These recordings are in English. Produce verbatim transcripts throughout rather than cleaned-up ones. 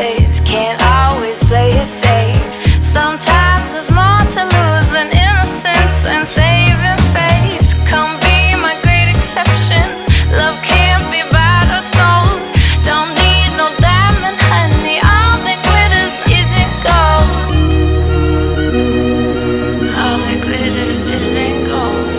glitters, can't always play it safe. Sometimes there's more to lose than innocence and saving face. Come be my great exception. Love can't be bought or sold. Don't need no diamond, honey. All that glitters isn't gold. All that glitters isn't gold.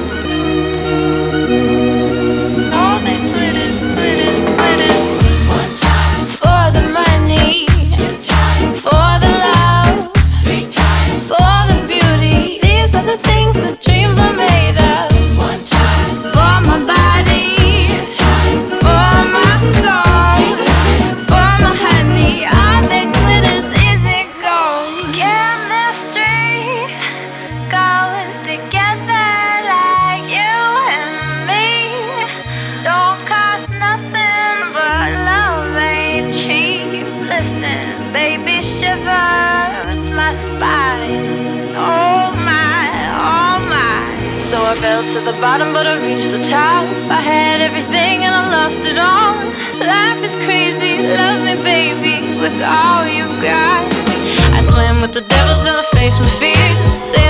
All that glitters, glitters, glitters. One time for the money, two times for the love, three times for the beauty. These are the things that dreams are made of. One time for my body, two times for my soul, three times for my honey. All that glitters isn't gold. Chemistry goes together like you and me. Don't cost nothing, but love ain't cheap. Listen, baby, shivers my spine. Oh my, oh my. So I fell to the bottom, but I reached the top. I had everything and I lost it all. Life is crazy, love me, baby, with all you got. I swam with the devil till I faced my fears. Sailed